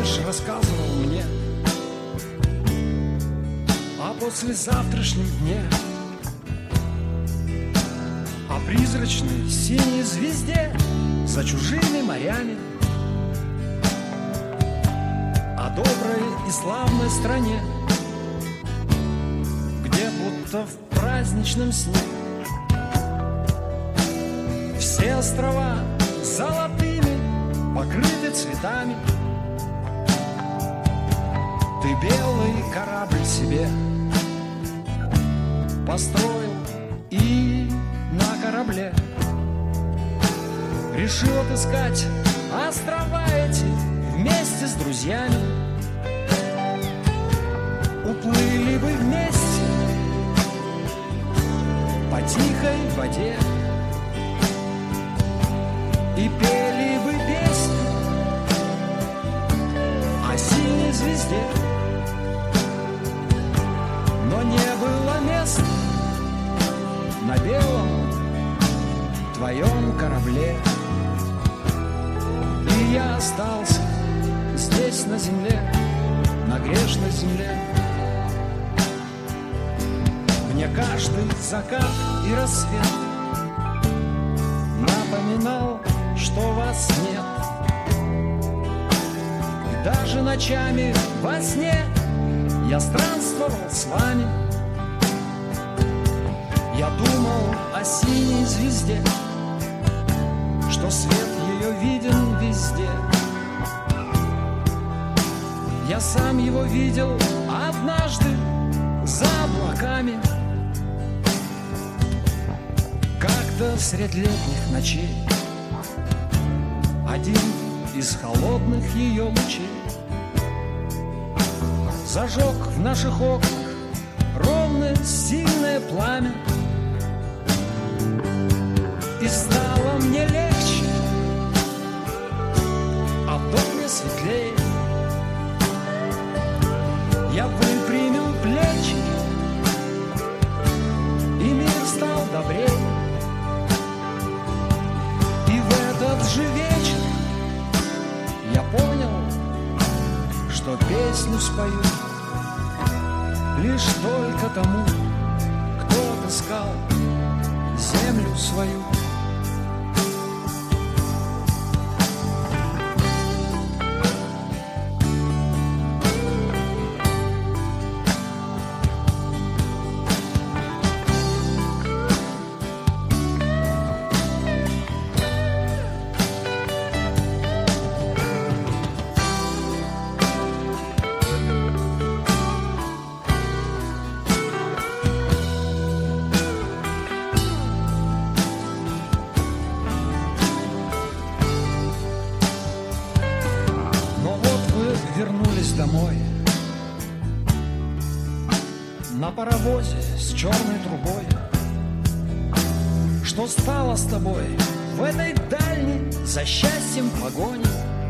наш рассказывал мне о послезавтрашнем дне, о призрачной синей звезде за чужими морями, о доброй и славной стране, где будто в праздничном сне все острова золотыми покрыты цветами. Ты белый корабль себе построил и на корабле решил отыскать острова эти вместе с друзьями. Уплыли бы вместе по тихой воде и пели бы песни о синей звезде. Но не было места на белом твоем корабле, и я остался здесь на земле, на грешной земле. Мне каждый закат и рассвет напоминал, что вас нет. И даже ночами во сне я странствовал с вами. Я думал о синей звезде, что свет ее виден везде. Я сам его видел однажды за облаками. Как-то средь летних ночей один из холодных ее лучей зажег в наших окнах ровное сильное пламя. И стало мне легче, а в доме светлее. Я выпрямил плечи, и мир стал добрее. И в этот же вечер я понял, что песню спою лишь только тому, кто отыскал землю свою. Вернулись домой на паровозе с черной трубой. Что стало с тобой в этой дальней за счастьем погони?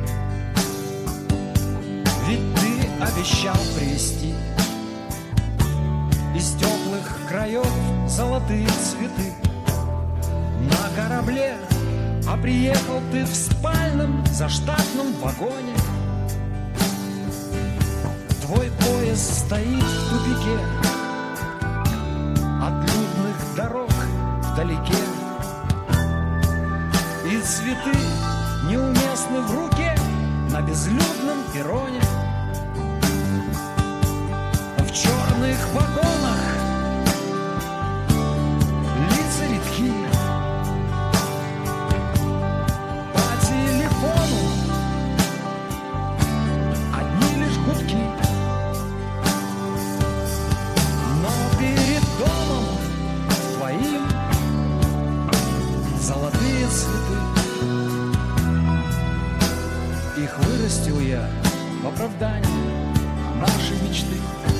Ведь ты обещал привезти из теплых краев золотые цветы на корабле, а приехал ты в спальном заштатном вагоне. Твой поезд стоит в тупике от людных дорог вдалеке, и цветы неуместны в руке на безлюдном перроне. В черных вагонах лица редки, по телефону одни лишь гудки. Золотые цветы, их вырастил я в оправдании нашей мечты.